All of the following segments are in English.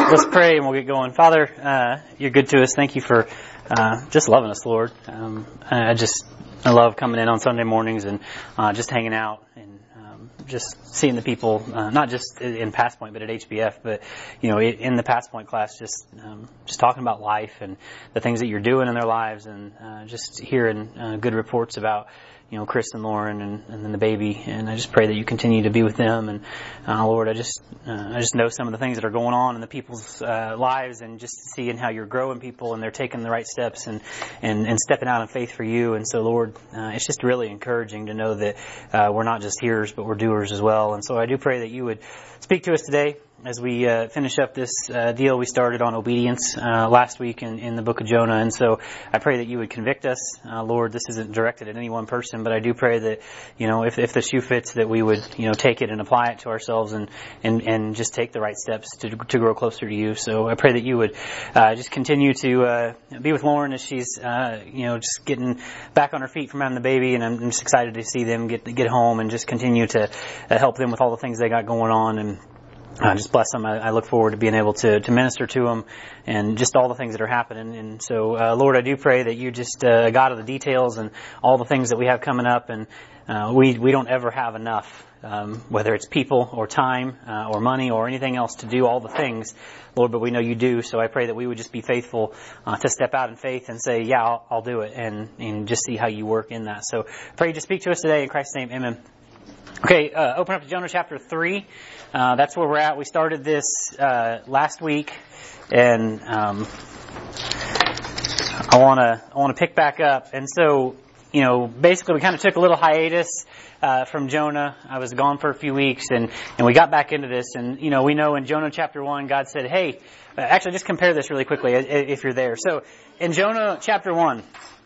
Let's pray and we'll get going. Father, you're good to us. Thank you for just loving us, Lord. I love coming in on Sunday mornings and just hanging out and just seeing the people, not just in Pass Point, but at HBF, but in the Pass Point class, just talking about life and the things that you're doing in their lives, and just hearing good reports about Chris and Lauren and then the baby. And I just pray that you continue to be with them. And Lord, I just know some of the things that are going on in the people's lives, and just seeing how you're growing people and they're taking the right steps and stepping out in faith for you. And so, Lord, it's just really encouraging to know that we're not just hearers, but we're doers as well. And so I do pray that you would speak to us today as we finish up this deal we started on obedience last week in the book of Jonah. And so I pray that you would convict us. Lord, this isn't directed at any one person, but I do pray that, if the shoe fits, that we would, take it and apply it to ourselves and just take the right steps to grow closer to you. So I pray that you would just continue to be with Lauren as she's, just getting back on her feet from having the baby. And I'm just excited to see them get home and just continue to help them with all the things they got going on. And just bless them. I look forward to being able to minister to them and just all the things that are happening. And so, Lord, I do pray that you just, God of the details and all the things that we have coming up. And we don't ever have enough, whether it's people or time or money or anything else to do all the things, Lord, but we know you do. So I pray that we would just be faithful to step out in faith and say, yeah, I'll do it, and just see how you work in that. So I pray you to speak to us today in Christ's name. Amen. Okay, open up to Jonah chapter 3. That's where we're at. We started this last week, and I want to pick back up. And so, basically we kind of took a little hiatus from Jonah. I was gone for a few weeks, and we got back into this. And we know in Jonah chapter 1, God said, "Hey," actually, just compare this really quickly if you're there. So in Jonah chapter 1,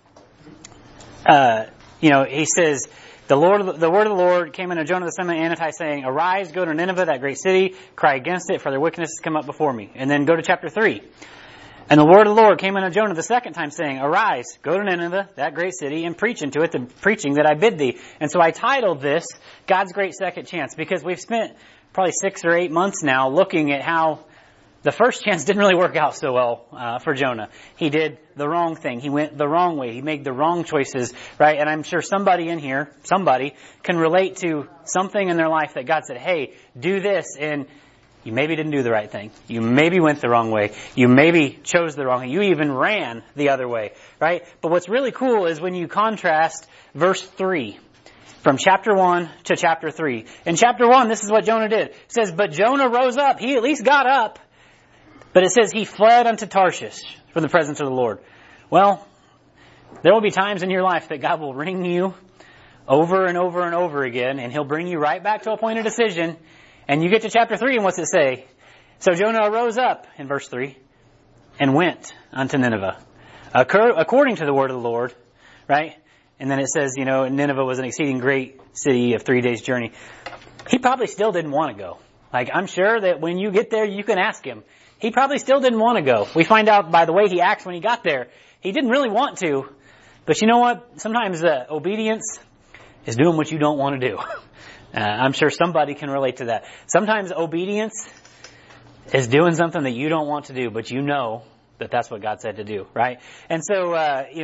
he says, The word of the Lord came unto Jonah the son of Amittai, saying, "Arise, go to Nineveh, that great city, cry against it, for their wickedness has come up before me." And then go to chapter 3. "And the word of the Lord came unto Jonah the second time, saying, Arise, go to Nineveh, that great city, and preach unto it the preaching that I bid thee." And so I titled this, God's Great Second Chance, because we've spent probably 6 or 8 months now looking at how the first chance didn't really work out so well for Jonah. He did the wrong thing. He went the wrong way. He made the wrong choices, right? And I'm sure somebody in here, can relate to something in their life that God said, "Hey, do this," and you maybe didn't do the right thing. You maybe went the wrong way. You maybe chose the wrong thing. You even ran the other way, right? But what's really cool is when you contrast verse 3. From chapter 1 to chapter 3. In chapter 1, this is what Jonah did. It says, "But Jonah rose up." He at least got up. But it says he fled unto Tarshish from the presence of the Lord. Well, there will be times in your life that God will ring you over and over and over again, and He'll bring you right back to a point of decision. And you get to chapter 3, and what's it say? "So Jonah arose up," in verse 3, "and went unto Nineveh, according to the word of the Lord," right? And then it says, Nineveh was an exceeding great city of 3 days' journey. He probably still didn't want to go. I'm sure that when you get there, you can ask him. He probably still didn't want to go. We find out by the way he acts when he got there. He didn't really want to. But you know what? Sometimes obedience is doing what you don't want to do. I'm sure somebody can relate to that. Sometimes obedience is doing something that you don't want to do, but you know that that's what God said to do, right? And so,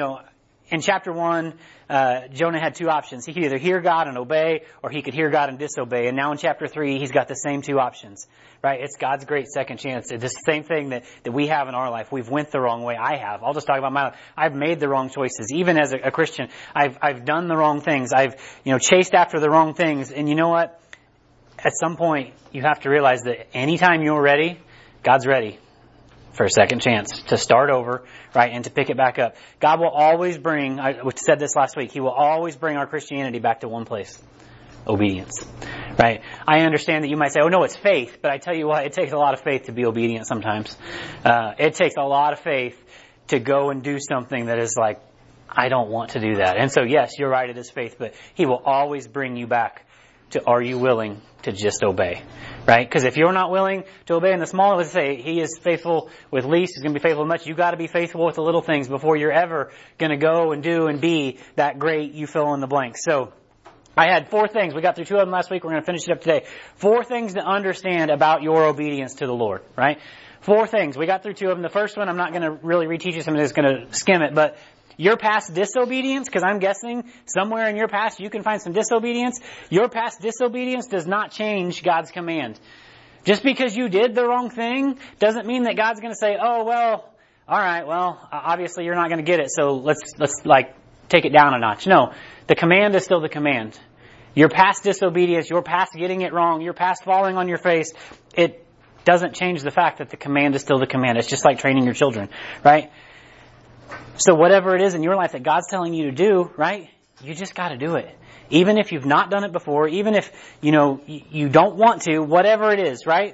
in chapter 1, Jonah had 2 options. He could either hear God and obey, or he could hear God and disobey. And now in chapter 3, he's got the same 2 options, right? It's God's great second chance. It's the same thing that we have in our life. We've went the wrong way. I have. I'll just talk about my life. I've made the wrong choices. Even as a Christian, I've done the wrong things. I've, chased after the wrong things. And you know what? At some point, you have to realize that anytime you're ready, God's ready for a second chance to start over, right, and to pick it back up. God will always bring, we said this last week, He will always bring our Christianity back to one place. Obedience, right? I understand that you might say, "Oh no, it's faith," but I tell you what, it takes a lot of faith to be obedient sometimes. It takes a lot of faith to go and do something that is like, I don't want to do that. And so yes, you're right, it is faith, but He will always bring you back to, are you willing to just obey, right? Because if you're not willing to obey in the small, let's say He is faithful with least, He's going to be faithful with much. You got to be faithful with the little things before you're ever going to go and do and be that great, you fill in the blank. So I had 4 things. We got through 2 of them last week. We're going to finish it up today. 4 things to understand about your obedience to the Lord, right? 4 things. We got through 2 of them. The first one, I'm not going to really reteach you. I'm just going to skim it. But your past disobedience, because I'm guessing somewhere in your past you can find some disobedience. Your past disobedience does not change God's command. Just because you did the wrong thing doesn't mean that God's going to say, oh, well, all right, well, obviously you're not going to get it. So let's take it down a notch. No, the command is still the command. Your past disobedience, your past getting it wrong, your past falling on your face, it doesn't change the fact that the command is still the command. It's just like training your children, right? So whatever it is in your life that God's telling you to do, right, you just got to do it. Even if you've not done it before, even if, you don't want to, whatever it is, right?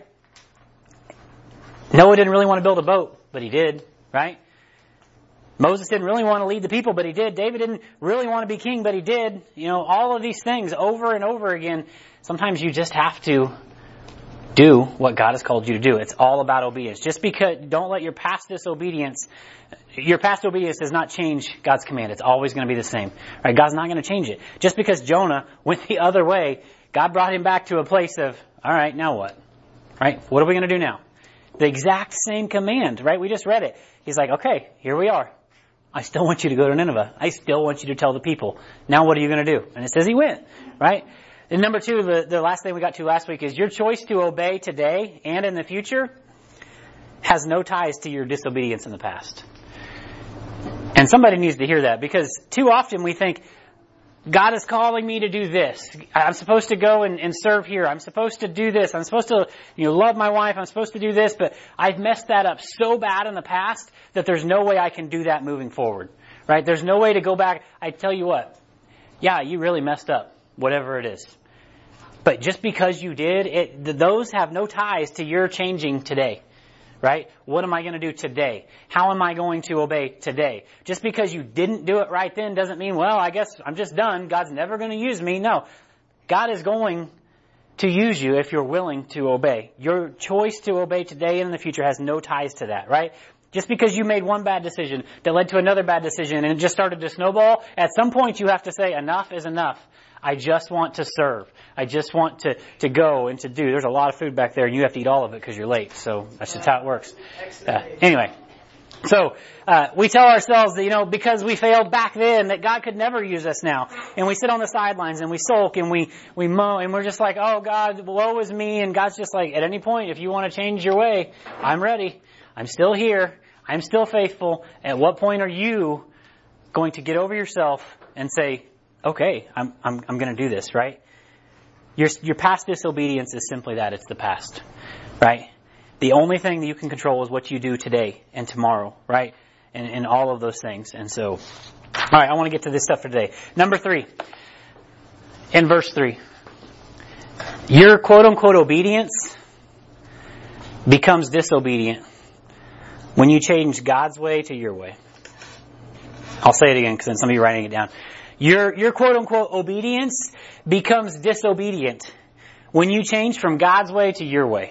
Noah didn't really want to build a boat, but he did, right? Moses didn't really want to lead the people, but he did. David didn't really want to be king, but he did. All of these things over and over again. Sometimes you just have to do what God has called you to do. It's all about obedience. Just because, don't let your past obedience does not change God's command. It's always going to be the same. Right? God's not going to change it. Just because Jonah went the other way, God brought him back to a place of, all right, now what? Right? What are we going to do now? The exact same command, right? We just read it. He's like, okay, here we are. I still want you to go to Nineveh. I still want you to tell the people. Now what are you going to do? And it says he went, right? And number 2, the last thing we got to last week is your choice to obey today and in the future has no ties to your disobedience in the past. And somebody needs to hear that, because too often we think, God is calling me to do this. I'm supposed to go and serve here. I'm supposed to do this. I'm supposed to, love my wife. I'm supposed to do this, but I've messed that up so bad in the past that there's no way I can do that moving forward. Right? There's no way to go back. I tell you what. Yeah, you really messed up, whatever it is. But just because you did, those have no ties to your changing today. Right? What am I going to do today? How am I going to obey today? Just because you didn't do it right then doesn't mean, well, I guess I'm just done. God's never going to use me. No. God is going to use you if you're willing to obey. Your choice to obey today and in the future has no ties to that, right? Just because you made one bad decision that led to another bad decision and it just started to snowball, at some point you have to say, enough is enough. I just want to serve. I just want to go and to do. There's a lot of food back there and you have to eat all of it because you're late. So that's just how it works. Anyway. So, we tell ourselves that, because we failed back then, that God could never use us now. And we sit on the sidelines and we sulk and we moan and we're just like, oh God, woe is me. And God's just like, at any point, if you want to change your way, I'm ready. I'm still here. I'm still faithful. At what point are you going to get over yourself and say, okay, I'm going to do this, right? Your past disobedience is simply that. It's the past, right? The only thing that you can control is what you do today and tomorrow, right? And all of those things. And so, all right, I want to get to this stuff for today. Number 3, in verse 3, your quote-unquote obedience becomes disobedient when you change God's way to your way. I'll say it again because then some of you are writing it down. Your quote-unquote obedience becomes disobedient when you change from God's way to your way.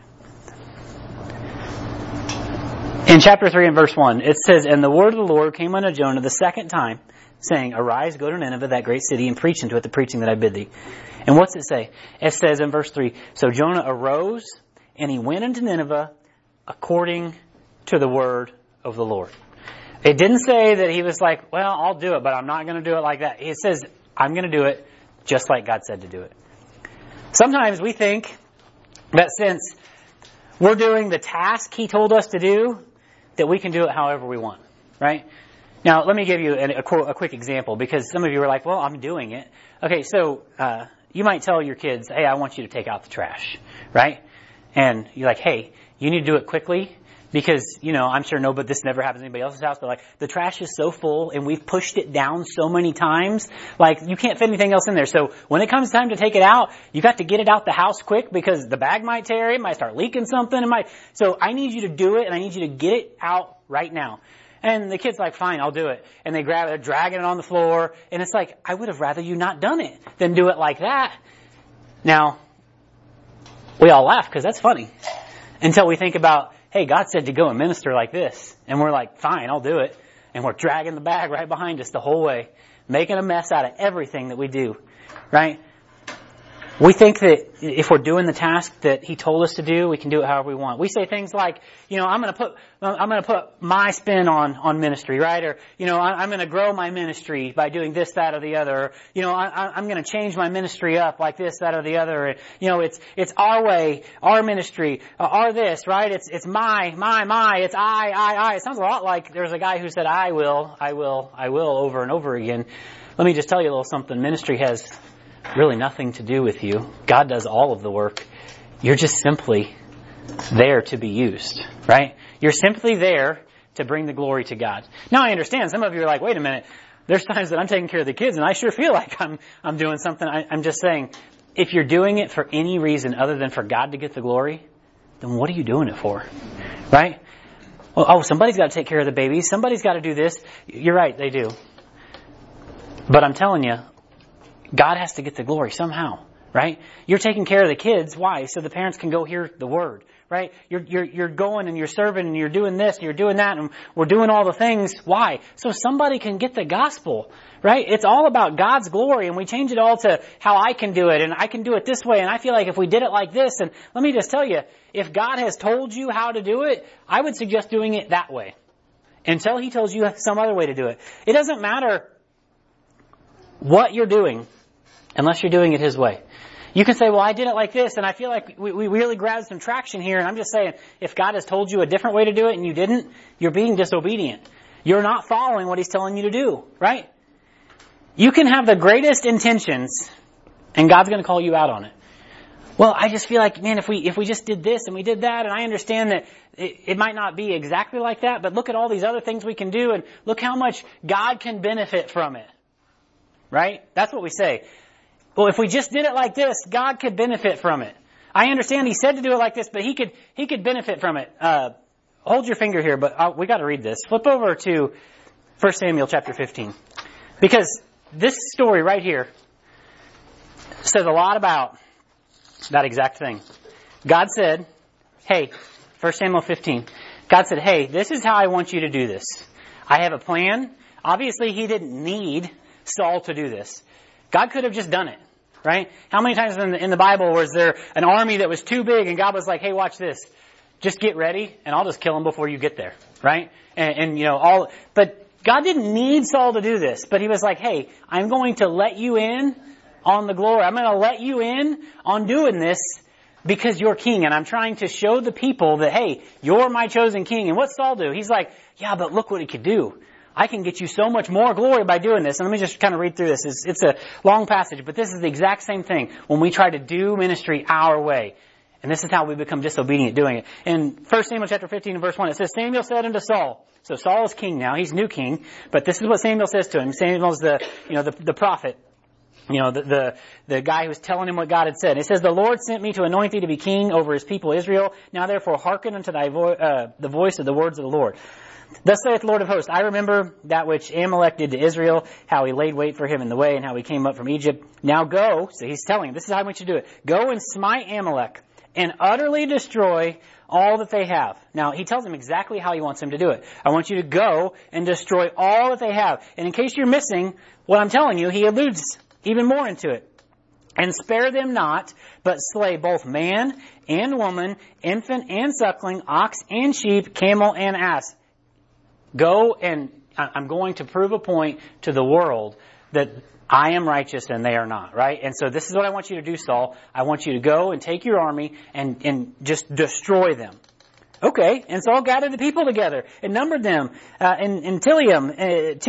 In chapter 3 and verse 1, it says, and the word of the Lord came unto Jonah the second time, saying, arise, go to Nineveh, that great city, and preach unto it the preaching that I bid thee. And what's it say? It says in verse 3, so Jonah arose, and he went into Nineveh according to the word of the Lord. It didn't say that he was like, well, I'll do it, but I'm not going to do it like that. It says, I'm going to do it just like God said to do it. Sometimes we think that since we're doing the task He told us to do, that we can do it however we want, right? Now, let me give you a quick example, because some of you are like, well, I'm doing it. Okay, so you might tell your kids, hey, I want you to take out the trash, right? And you're like, hey, you need to do it quickly. Because, I'm sure but this never happens in anybody else's house, but like, the trash is so full and we've pushed it down so many times, like, you can't fit anything else in there. So when it comes time to take it out, you got to get it out the house quick because the bag might tear, it might start leaking something, so I need you to do it and I need you to get it out right now. And the kid's like, fine, I'll do it. And they grab it, they're dragging it on the floor, and it's like, I would have rather you not done it than do it like that. Now, we all laugh because that's funny. Until we think about, hey, God said to go and minister like this. And we're like, fine, I'll do it. And we're dragging the bag right behind us the whole way, making a mess out of everything that we do. right? We think that if we're doing the task that He told us to do, we can do it however we want. We say things like, I'm going to put my spin on ministry, right? Or, I'm going to grow my ministry by doing this, that, or the other. Or, I'm going to change my ministry up like this, that, or the other. It's our way, our ministry, our this, right? It's my, it's I. It sounds a lot like there's a guy who said, I will over and over again. Let me just tell you a little something. Ministry has really nothing to do with you. God does all of the work. You're just simply there to be used, right? You're simply there to bring the glory to God. Now I understand some of you are like, wait a minute, there's times that I'm taking care of the kids and I sure feel like I'm doing something. I'm just saying, if you're doing it for any reason other than for God to get the glory, then what are you doing it for? Right? Well, somebody's got to take care of the babies. Somebody's got to do this. You're right, they do. But I'm telling you, God has to get the glory somehow, right? You're taking care of the kids. Why? So the parents can go hear the word, right? You're going and you're serving and you're doing this and you're doing that and we're doing all the things. Why? So somebody can get the gospel, right? It's all about God's glory, and we change it all to how I can do it, and I can do it this way, and I feel like if we did it like this, and let me just tell you, if God has told you how to do it, I would suggest doing it that way until He tells you some other way to do it. It doesn't matter what you're doing unless you're doing it His way. You can say, well, I did it like this, and I feel like we really grabbed some traction here, and I'm just saying, if God has told you a different way to do it and you didn't, you're being disobedient. You're not following what He's telling you to do, right? You can have the greatest intentions, and God's going to call you out on it. Well, I just feel like, man, if we just did this and we did that, and I understand that it might not be exactly like that, but look at all these other things we can do, and look how much God can benefit from it. Right? That's what we say. Well, if we just did it like this, God could benefit from it. I understand He said to do it like this, but He could benefit from it. Hold your finger here, but we got to read this. Flip over to 1 Samuel chapter 15. Because this story right here says a lot about that exact thing. God said, hey, 1 Samuel 15. God said, hey, this is how I want you to do this. I have a plan. Obviously, He didn't need Saul to do this. God could have just done it, right? How many times in the Bible was there an army that was too big and God was like, hey, watch this. Just get ready and I'll just kill them before you get there, right? But God didn't need Saul to do this, but He was like, hey, I'm going to let you in on the glory. I'm going to let you in on doing this because you're king, and I'm trying to show the people that, hey, you're my chosen king. And what's Saul do? He's like, yeah, but look what he could do. I can get you so much more glory by doing this. And let me just kind of read through this. It's a long passage, but this is the exact same thing when we try to do ministry our way. And this is how we become disobedient doing it. In 1 Samuel chapter 15 and verse 1, it says, Samuel said unto Saul. So Saul is king now. He's new king. But this is what Samuel says to him. Samuel's the prophet. The guy who was telling him what God had said. It says, the Lord sent me to anoint thee to be king over His people Israel. Now therefore hearken unto thy the voice of the words of the Lord. Thus saith the Lord of hosts, I remember that which Amalek did to Israel, how he laid wait for him in the way, and how he came up from Egypt. Now go, so he's telling him, this is how I want you to do it. Go and smite Amalek, and utterly destroy all that they have. Now, he tells him exactly how he wants him to do it. I want you to go and destroy all that they have. And in case you're missing what I'm telling you, he alludes even more into it. And spare them not, but slay both man and woman, infant and suckling, ox and sheep, camel and ass. Go, and I'm going to prove a point to the world that I am righteous and they are not, right? And so this is what I want you to do, Saul. I want you to go and take your army and just destroy them. Okay, and Saul gathered the people together and numbered them in Tilium,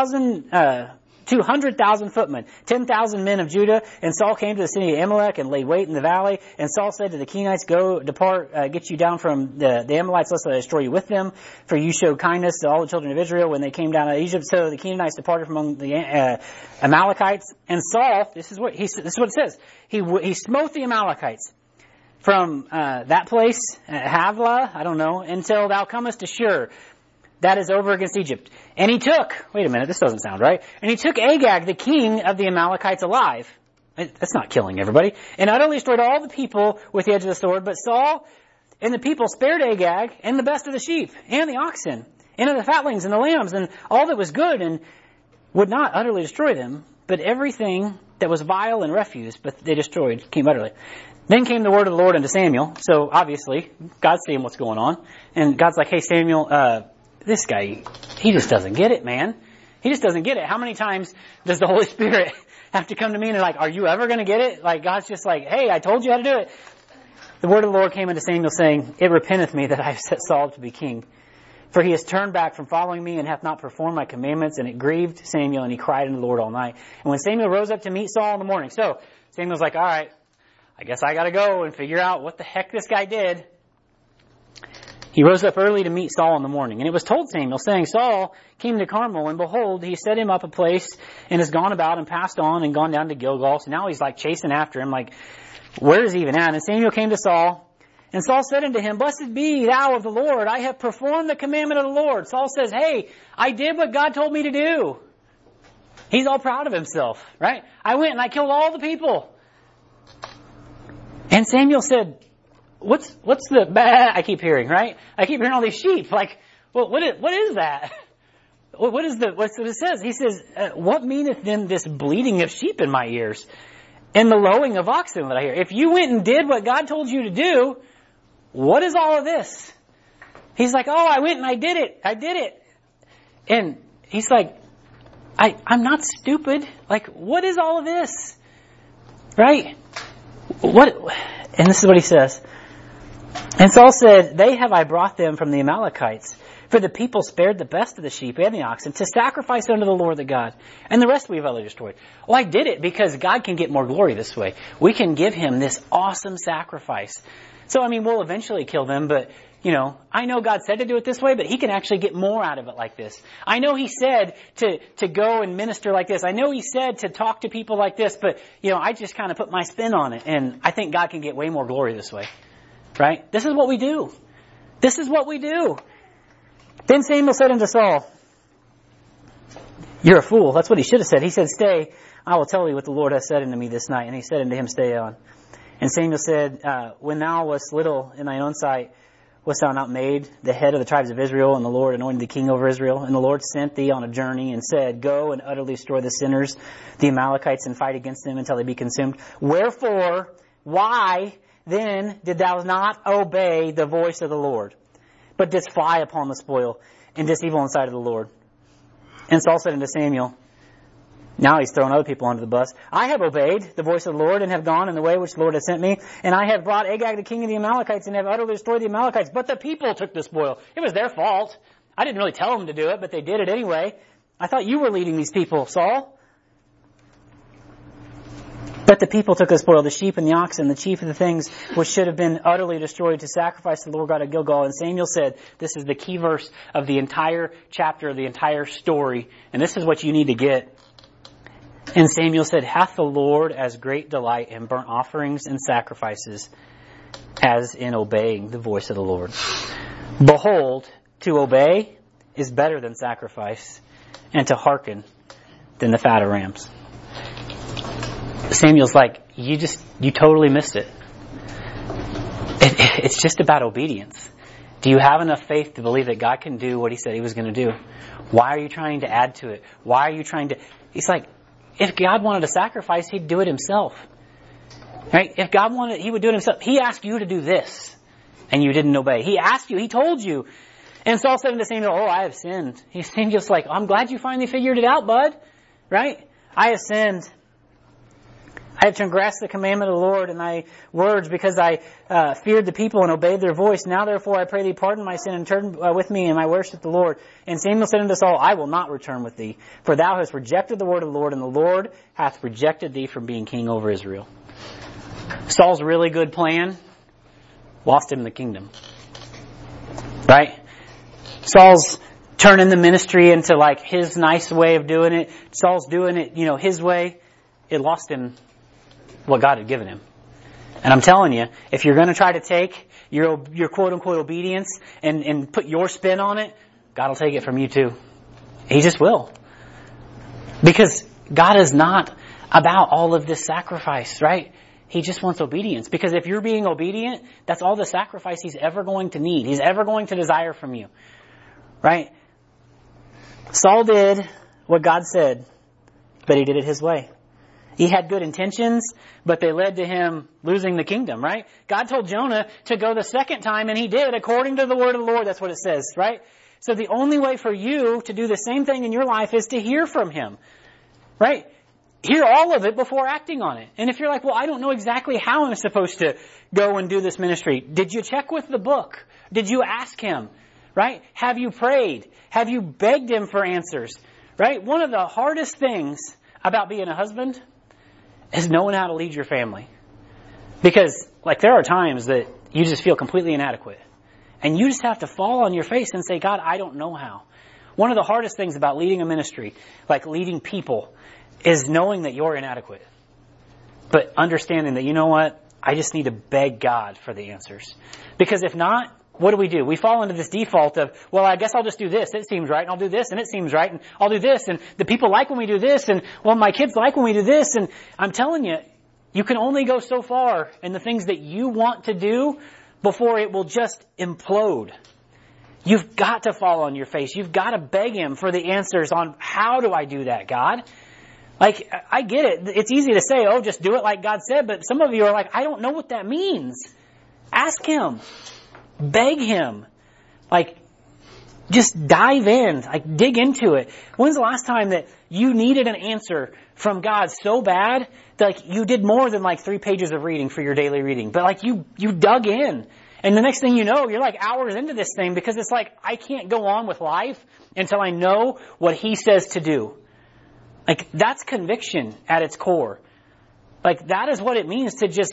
200,000 footmen, 10,000 men of Judah. And Saul came to the city of Amalek and laid wait in the valley. And Saul said to the Kenites, go, depart, get you down from the Amalekites, lest I destroy you with them. For you showed kindness to all the children of Israel when they came down out of Egypt. So the Kenites departed from among the Amalekites. And Saul, this is what it says. He smote the Amalekites from that place, Havilah, I don't know, until thou comest to Shur. That is over against Egypt. And he took, wait a minute, this doesn't sound right. And he took Agag, the king of the Amalekites, alive. That's not killing everybody. And utterly destroyed all the people with the edge of the sword. But Saul and the people spared Agag and the best of the sheep and the oxen and of the fatlings and the lambs and all that was good, and would not utterly destroy them. but everything that was vile and refuse, but they destroyed, came utterly. Then came the word of the Lord unto Samuel. So obviously, God's seeing what's going on. And God's like, hey Samuel, this guy, he just doesn't get it, man. He just doesn't get it. How many times does the Holy Spirit have to come to me and they're like, are you ever going to get it? Like God's just like, hey, I told you how to do it. The word of the Lord came unto Samuel saying, it repenteth me that I have set Saul to be king. For he has turned back from following me and hath not performed my commandments. And it grieved Samuel, and he cried unto the Lord all night. And when Samuel rose up to meet Saul in the morning. So Samuel's like, all right, I guess I got to go and figure out what the heck this guy did. He rose up early to meet Saul in the morning. And it was told Samuel, saying, Saul came to Carmel, and behold, he set him up a place, and has gone about and passed on and gone down to Gilgal. So now he's like chasing after him, like, where is he even at? And Samuel came to Saul, and Saul said unto him, Blessed be thou of the Lord. I have performed the commandment of the Lord. Saul says, hey, I did what God told me to do. He's all proud of himself, right? I went and I killed all the people. And Samuel said, what's the bah? I keep hearing, right? I keep hearing all these sheep. Like, well, what is that? What's what it says? He says, what meaneth then this bleating of sheep in my ears and the lowing of oxen that I hear? If you went and did what God told you to do, what is all of this? He's like, oh, I went and I did it. And he's like, I'm not stupid. Like, what is all of this? Right? And this is what he says. And Saul said, they have I brought them from the Amalekites. For the people spared the best of the sheep and the oxen to sacrifice unto the Lord the God. And the rest we have utterly destroyed. Well, I did it because God can get more glory this way. We can give him this awesome sacrifice. So, I mean, we'll eventually kill them, but, you know, I know God said to do it this way, but he can actually get more out of it like this. I know he said to go and minister like this. I know he said to talk to people like this, but, you know, I just kind of put my spin on it. And I think God can get way more glory this way. Right? This is what we do. This is what we do. Then Samuel said unto Saul, you're a fool. That's what he should have said. He said, stay, I will tell thee what the Lord hath said unto me this night. And he said unto him, stay on. And Samuel said, when thou wast little in thine own sight, wast thou not made the head of the tribes of Israel, and the Lord anointed thee king over Israel? And the Lord sent thee on a journey and said, go and utterly destroy the sinners, the Amalekites, and fight against them until they be consumed. Wherefore, why then did thou not obey the voice of the Lord, but didst fly upon the spoil, and didst evil in the sight of the Lord? And Saul said unto Samuel, now he's throwing other people under the bus, I have obeyed the voice of the Lord, and have gone in the way which the Lord hath sent me, and I have brought Agag the king of the Amalekites, and have utterly destroyed the Amalekites. But the people took the spoil. It was their fault. I didn't really tell them to do it, but they did it anyway. I thought you were leading these people, Saul. But the people took the spoil, the sheep and the oxen, the chief of the things which should have been utterly destroyed to sacrifice to the Lord God of Gilgal. And Samuel said, this is the key verse of the entire chapter, of the entire story. And this is what you need to get. And Samuel said, hath the Lord as great delight in burnt offerings and sacrifices as in obeying the voice of the Lord? Behold, to obey is better than sacrifice, and to hearken than the fat of rams. Samuel's like, you totally missed it. It's just about obedience. Do you have enough faith to believe that God can do what he said he was going to do? Why are you trying to add to it? Why are you trying to... He's like, if God wanted a sacrifice, he'd do it himself. Right? If God wanted, he would do it himself. He asked you to do this, and you didn't obey. He asked you, he told you. And Saul said unto Samuel, oh, I have sinned. Samuel's like, I'm glad you finally figured it out, bud. Right? I have sinned. I have transgressed the commandment of the Lord in thy words, because I feared the people and obeyed their voice. Now therefore I pray thee, pardon my sin, and turn with me in my worship the Lord. And Samuel said unto Saul, I will not return with thee, for thou hast rejected the word of the Lord, and the Lord hath rejected thee from being king over Israel. Saul's really good plan lost him the kingdom. Right? Saul's turning the ministry into like his nice way of doing it. Saul's doing it, his way. It lost him what God had given him. And I'm telling you, if you're going to try to take your quote-unquote obedience and put your spin on it, God will take it from you too. He just will. Because God is not about all of this sacrifice, right? He just wants obedience. Because if you're being obedient, that's all the sacrifice he's ever going to need. He's ever going to desire from you. Right? Saul did what God said. but he did it his way. He had good intentions, but they led to him losing the kingdom, right? God told Jonah to go the second time, and he did according to the word of the Lord. That's what it says, right? So the only way for you to do the same thing in your life is to hear from him, right? Hear all of it before acting on it. And if you're like, well, I don't know exactly how I'm supposed to go and do this ministry. Did you check with the book? Did you ask him, right? Have you prayed? Have you begged him for answers, right? One of the hardest things about being a husband is knowing how to lead your family. Because, like, there are times that you just feel completely inadequate. And you just have to fall on your face and say, God, I don't know how. One of the hardest things about leading a ministry, like leading people, is knowing that you're inadequate. But understanding that, you know what? I just need to beg God for the answers. Because if not, what do? We fall into this default of, well, I guess I'll just do this. It seems right. And I'll do this. And it seems right. And I'll do this. And the people like when we do this. And, well, my kids like when we do this. And I'm telling you, you can only go so far in the things that you want to do before it will just implode. You've got to fall on your face. You've got to beg him for the answers on how do I do that, God? Like, I get it. It's easy to say, oh, just do it like God said. But some of you are like, I don't know what that means. Ask him. Beg him. Like, just dive in. Like, dig into it. When's the last time that you needed an answer from God so bad that, like, you did more than, like, 3 pages of reading for your daily reading? But, like, you dug in. And the next thing you know, you're, like, hours into this thing because it's like, I can't go on with life until I know what he says to do. Like, that's conviction at its core. Like, that is what it means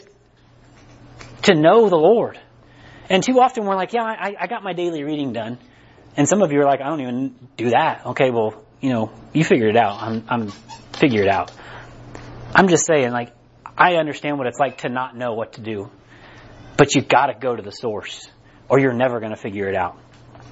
to know the Lord. And too often we're like, yeah, I got my daily reading done. And some of you are like, I don't even do that. Okay, well, you figured it out. I'm figure it out. I'm just saying, like, I understand what it's like to not know what to do. But you've got to go to the source, or you're never going to figure it out.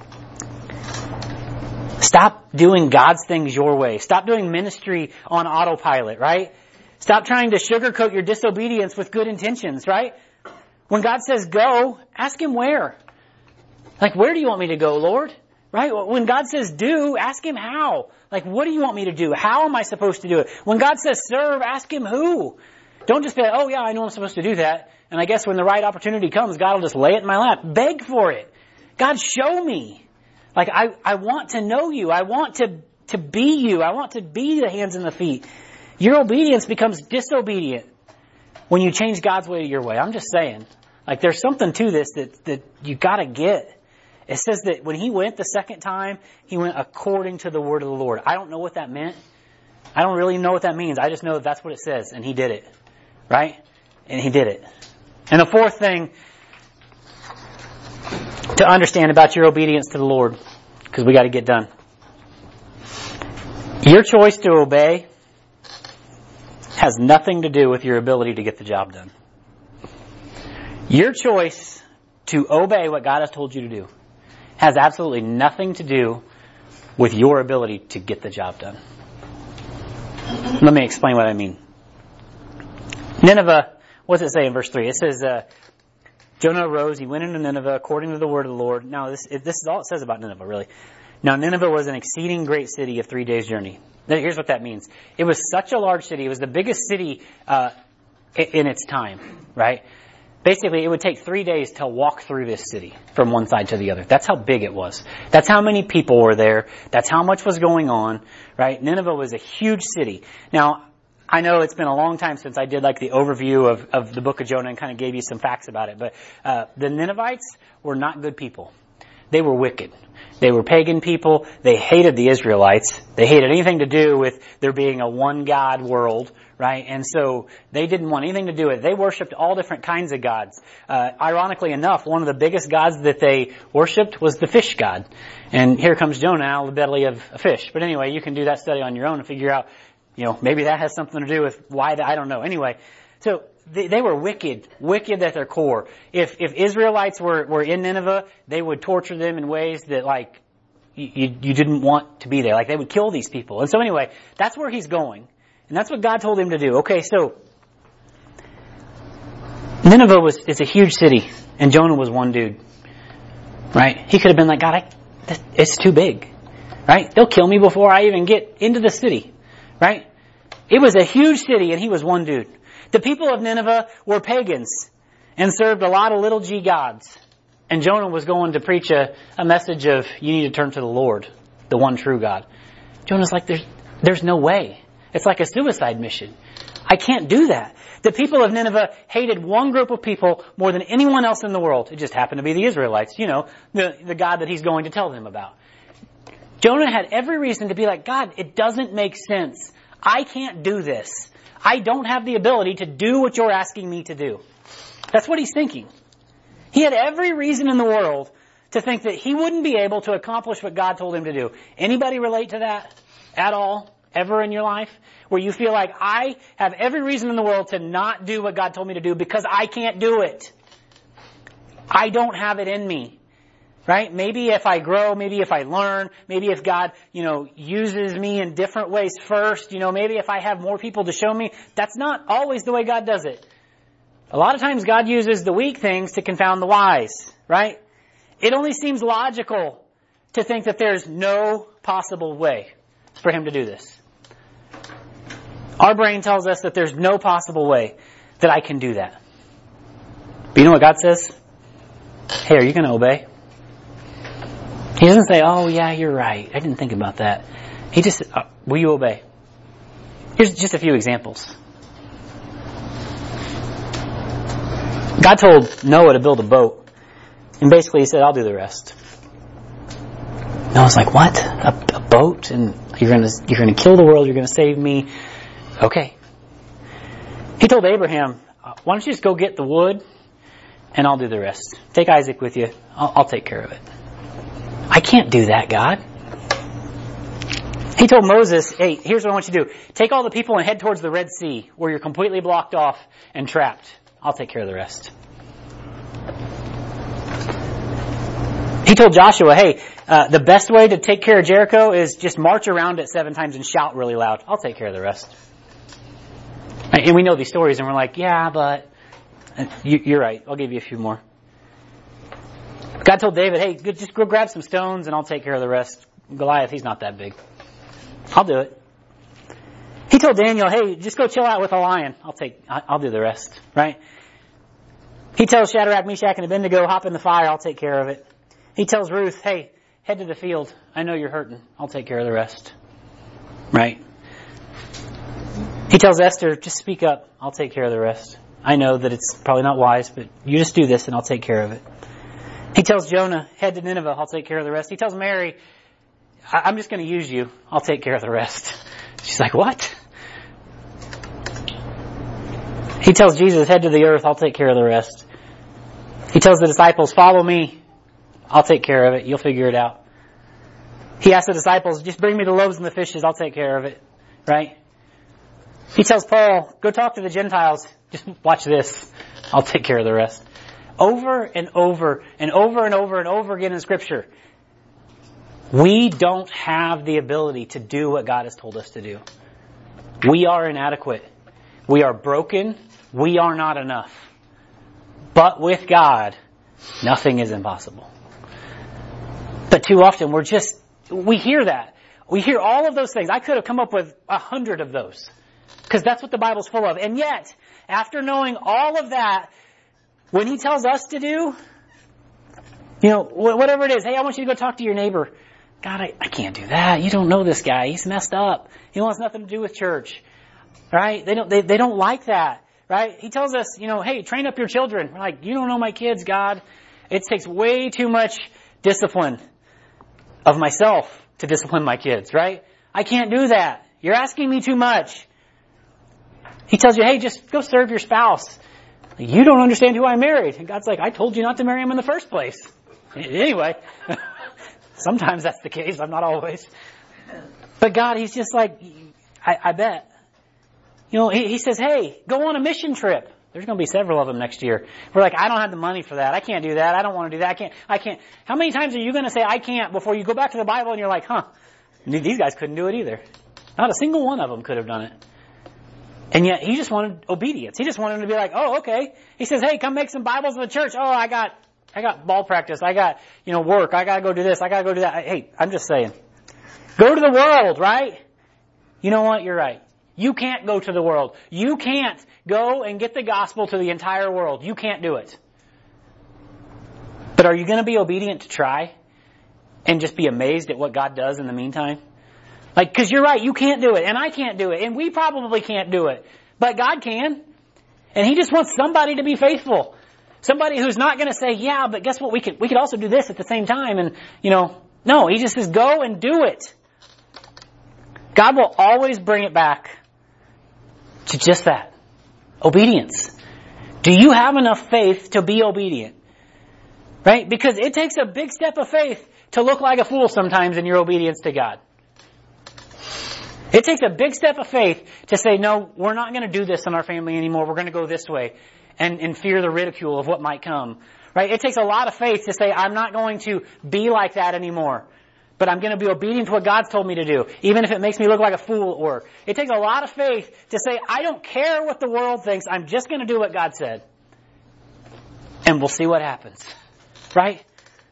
Stop doing God's things your way. Stop doing ministry on autopilot, right? Stop trying to sugarcoat your disobedience with good intentions, right? When God says go, ask him where. Like, where do you want me to go, Lord? Right? When God says do, ask him how. Like, what do you want me to do? How am I supposed to do it? When God says serve, ask him who. Don't just be like, oh yeah, I know I'm supposed to do that. And I guess when the right opportunity comes, God will just lay it in my lap. Beg for it. God, show me. Like, I want to know you. I want to be you. I want to be the hands and the feet. Your obedience becomes disobedient when you change God's way to your way. I'm just saying. Like, there's something to this that you gotta get. It says that when he went the second time, he went according to the word of the Lord. I don't know what that meant. I don't really know what that means. I just know that that's what it says, and he did it. Right? And he did it. And the fourth thing to understand about your obedience to the Lord, because we got to get done. Your choice to obey has nothing to do with your ability to get the job done. Your choice to obey what God has told you to do has absolutely nothing to do with your ability to get the job done. Let me explain what I mean. Nineveh, what does it say in verse 3? It says, Jonah arose, he went into Nineveh according to the word of the Lord. Now, this is all it says about Nineveh, really. Now, Nineveh was an exceeding great city of 3 days' journey. Here's what that means. It was such a large city. It was the biggest city in its time, right? Basically, it would take 3 days to walk through this city from one side to the other. That's how big it was. That's how many people were there. That's how much was going on, right? Nineveh was a huge city. Now, I know it's been a long time since I did like the overview of the book of Jonah and kind of gave you some facts about it. But the Ninevites were not good people. They were wicked. They were pagan people. They hated the Israelites. They hated anything to do with there being a one God world, right? And so they didn't want anything to do with it. They worshipped all different kinds of gods. Ironically enough, one of the biggest gods that they worshipped was the fish god. And here comes Jonah out of the belly of a fish. But anyway, you can do that study on your own and figure out, maybe that has something to do with why I don't know. Anyway, so they were wicked at their core. If Israelites were in Nineveh, they would torture them in ways that, like, you didn't want to be there. Like, they would kill these people. And so anyway, that's where he's going. And that's what God told him to do. Okay, so Nineveh is a huge city, and Jonah was one dude. Right? He could have been like, God, it's too big. Right? They'll kill me before I even get into the city. Right? It was a huge city and he was one dude. The people of Nineveh were pagans and served a lot of little g gods. And Jonah was going to preach a message of, you need to turn to the Lord, the one true God. Jonah's like, there's no way. It's like a suicide mission. I can't do that. The people of Nineveh hated one group of people more than anyone else in the world. It just happened to be the Israelites, the God that he's going to tell them about. Jonah had every reason to be like, God, it doesn't make sense. I can't do this. I don't have the ability to do what you're asking me to do. That's what he's thinking. He had every reason in the world to think that he wouldn't be able to accomplish what God told him to do. Anybody relate to that at all, ever in your life? Where you feel like, I have every reason in the world to not do what God told me to do because I can't do it. I don't have it in me. Right? Maybe if I grow, maybe if I learn, maybe if God, uses me in different ways first, maybe if I have more people to show me. That's not always the way God does it. A lot of times God uses the weak things to confound the wise, right? It only seems logical to think that there's no possible way for him to do this. Our brain tells us that there's no possible way that I can do that. But you know what God says? Hey, are you going to obey? He doesn't say, oh yeah, you're right. I didn't think about that. He just said, will you obey? Here's just a few examples. God told Noah to build a boat. And basically he said, I'll do the rest. Noah's like, what? A boat? And you're gonna kill the world, you're gonna save me. Okay. He told Abraham, why don't you just go get the wood and I'll do the rest. Take Isaac with you. I'll take care of it. I can't do that, God. He told Moses, hey, here's what I want you to do. Take all the people and head towards the Red Sea where you're completely blocked off and trapped. I'll take care of the rest. He told Joshua, hey, the best way to take care of Jericho is just march around it 7 times and shout really loud. I'll take care of the rest. And we know these stories and we're like, yeah, but you're right. I'll give you a few more. God told David, hey, just go grab some stones and I'll take care of the rest. Goliath, he's not that big. I'll do it. He told Daniel, hey, just go chill out with a lion. I'll do the rest, right? He tells Shadrach, Meshach, and Abednego, hop in the fire. I'll take care of it. He tells Ruth, hey, head to the field. I know you're hurting. I'll take care of the rest, right? He tells Esther, just speak up. I'll take care of the rest. I know that it's probably not wise, but you just do this and I'll take care of it. He tells Jonah, head to Nineveh. I'll take care of the rest. He tells Mary, I'm just going to use you. I'll take care of the rest. She's like, what? He tells Jesus, head to the earth. I'll take care of the rest. He tells the disciples, follow me. I'll take care of it. You'll figure it out. He asks the disciples, just bring me the loaves and the fishes. I'll take care of it. Right? He tells Paul, go talk to the Gentiles. Just watch this. I'll take care of the rest. Over and over and over and over and over again in Scripture, we don't have the ability to do what God has told us to do. We are inadequate. We are broken. We are not enough. But with God, nothing is impossible. But too often we hear that. We hear all of those things. I could have come up with 100 of those. Because that's what the Bible's full of. And yet, after knowing all of that, when He tells us to do, whatever it is, hey, I want you to go talk to your neighbor. God, I can't do that. You don't know this guy. He's messed up. He wants nothing to do with church. Right? They don't like that. Right? He tells us, hey, train up your children. We're like, you don't know my kids, God. It takes way too much discipline of myself to discipline my kids, right? I can't do that. You're asking me too much. He tells you, hey, just go serve your spouse. You don't understand who I married. And God's like, I told you not to marry him in the first place. Anyway, sometimes that's the case. I'm not always. But God, He's just like, I bet. He says, hey, go on a mission trip. There's going to be several of them next year. We're like, I don't have the money for that. I can't do that. I don't want to do that. I can't. How many times are you going to say, I can't, before you go back to the Bible and you're like, these guys couldn't do it either. Not a single one of them could have done it. And yet, He just wanted obedience. He just wanted them to be like, oh, okay. He says, hey, come make some Bibles in the church. Oh, I got ball practice. I got, work. I got to go do this. I got to go do that. Hey, I'm just saying. Go to the world, right? You know what? You're right. You can't go to the world. You can't go and get the gospel to the entire world. You can't do it. But are you going to be obedient to try and just be amazed at what God does in the meantime? Like, because you're right, you can't do it, and I can't do it, and we probably can't do it. But God can. And He just wants somebody to be faithful. Somebody who's not going to say, yeah, but guess what, we could also do this at the same time. And, no, He just says, go and do it. God will always bring it back to just that. Obedience. Do you have enough faith to be obedient? Right? Because it takes a big step of faith to look like a fool sometimes in your obedience to God. It takes a big step of faith to say, no, we're not going to do this in our family anymore. We're going to go this way and fear the ridicule of what might come. Right? It takes a lot of faith to say, I'm not going to be like that anymore. But I'm going to be obedient to what God's told me to do, even if it makes me look like a fool at work. It takes a lot of faith to say, I don't care what the world thinks. I'm just going to do what God said. And we'll see what happens. Right?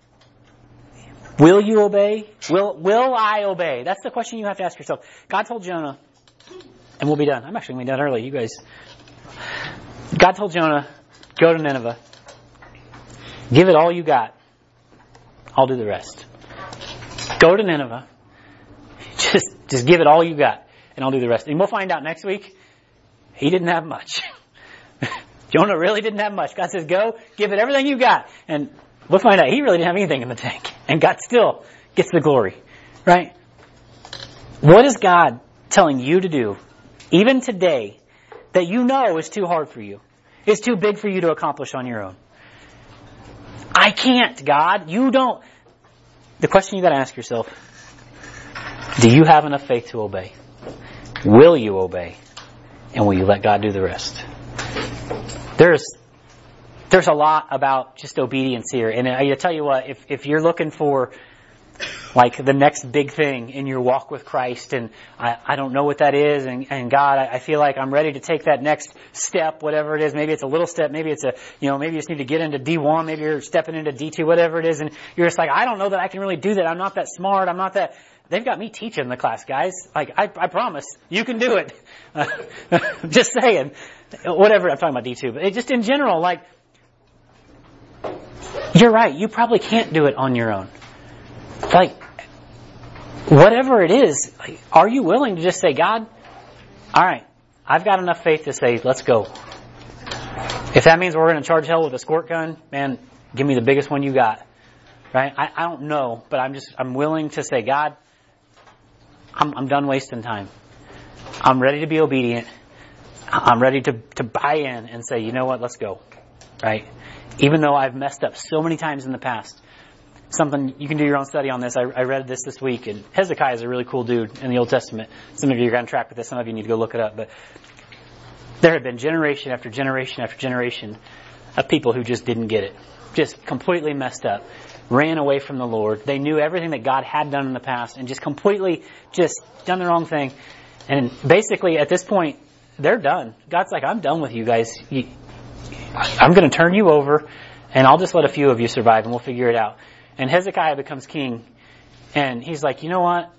Will you obey? Will I obey? That's the question you have to ask yourself. God told Jonah, and we'll be done. I'm actually going to be done early, you guys. God told Jonah, go to Nineveh. Give it all you got. I'll do the rest. Go to Nineveh. Just give it all you got, and I'll do the rest. And we'll find out next week. He didn't have much. Jonah really didn't have much. God says, go, give it everything you got. And we'll find out he really didn't have anything in the tank. And God still gets the glory. Right? What is God telling you to do, even today, that you know is too hard for you? Is too big for you to accomplish on your own? I can't, God. You don't. The question you got to ask yourself, do you have enough faith to obey? Will you obey? And will you let God do the rest? There's a lot about just obedience here. And I tell you what, if you're looking for like the next big thing in your walk with Christ, and I don't know what that is, and God, I feel like I'm ready to take that next step, whatever it is. Maybe it's a little step, maybe it's maybe you just need to get into D1, maybe you're stepping into D2, whatever it is, and you're just like, I don't know that I can really do that. I'm not that smart. I'm not that. They've got me teaching the class, guys. Like, I promise, you can do it. Just saying. Whatever, I'm talking about D2, but just in general, like, you're right, you probably can't do it on your own. Like, whatever it is, like, are you willing to just say, God, alright, I've got enough faith to say, let's go. If that means we're going to charge hell with a squirt gun, man, give me the biggest one you got. Right? I don't know, but I'm willing to say, God, I'm done wasting time. I'm ready to be obedient. I'm ready to buy in and say, you know what, let's go. Right? Even though I've messed up so many times in the past. Something, you can do your own study on this. I read this week, and Hezekiah is a really cool dude in the Old Testament. Some of you are on track with this. Some of you need to go look it up. But there have been generation after generation after generation of people who just didn't get it. Just completely messed up. Ran away from the Lord. They knew everything that God had done in the past and just completely just done the wrong thing. And basically at this point, they're done. God's like, I'm done with you guys. I'm going to turn you over, and I'll just let a few of you survive, and we'll figure it out. And Hezekiah becomes king, and he's like, you know what?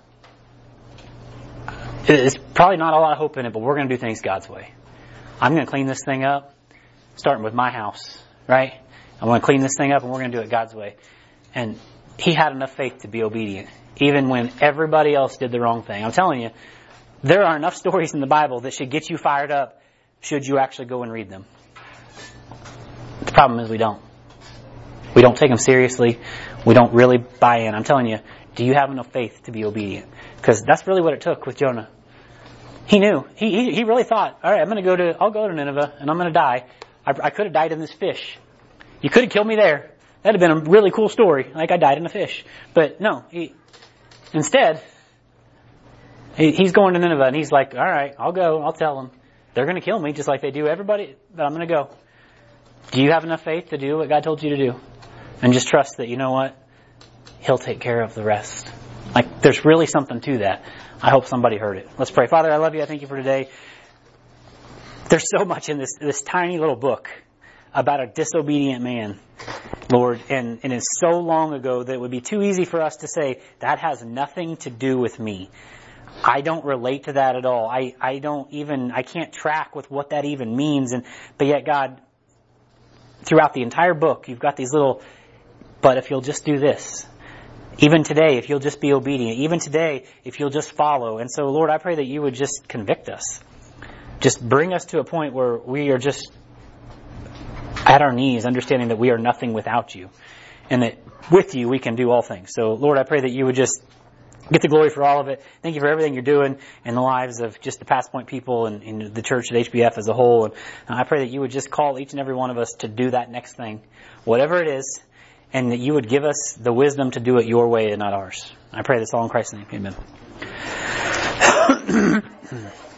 It's probably not a lot of hope in it, but we're going to do things God's way. I'm going to clean this thing up, starting with my house, right? I'm going to clean this thing up, and we're going to do it God's way. And he had enough faith to be obedient, even when everybody else did the wrong thing. I'm telling you, there are enough stories in the Bible that should get you fired up should you actually go and read them. The problem is we don't. We don't take them seriously. We don't really buy in. I'm telling you, do you have enough faith to be obedient? Because that's really what it took with Jonah. He knew. He really thought, all right, I'll go to Nineveh and I'm going to die. I could have died in this fish. You could have killed me there. That'd have been a really cool story. Like I died in a fish. But no, instead, he's going to Nineveh and he's like, all right, I'll go. I'll tell them. They're going to kill me just like they do everybody, but I'm going to go. Do you have enough faith to do what God told you to do? And just trust that, you know what? He'll take care of the rest. Like, there's really something to that. I hope somebody heard it. Let's pray. Father, I love you. I thank you for today. There's so much in this tiny little book about a disobedient man, Lord. And it's so long ago that it would be too easy for us to say, that has nothing to do with me. I don't relate to that at all. I can't track with what that even means. But yet God, throughout the entire book, you've got these little, but if you'll just do this. Even today, if you'll just be obedient. Even today, if you'll just follow. And so, Lord, I pray that you would just convict us. Just bring us to a point where we are just at our knees, understanding that we are nothing without you. And that with you, we can do all things. So, Lord, I pray that you would just get the glory for all of it. Thank you for everything you're doing in the lives of just the Pass Point people and in the church at HBF as a whole. And I pray that you would just call each and every one of us to do that next thing, whatever it is, and that you would give us the wisdom to do it your way and not ours. I pray this all in Christ's name. Amen.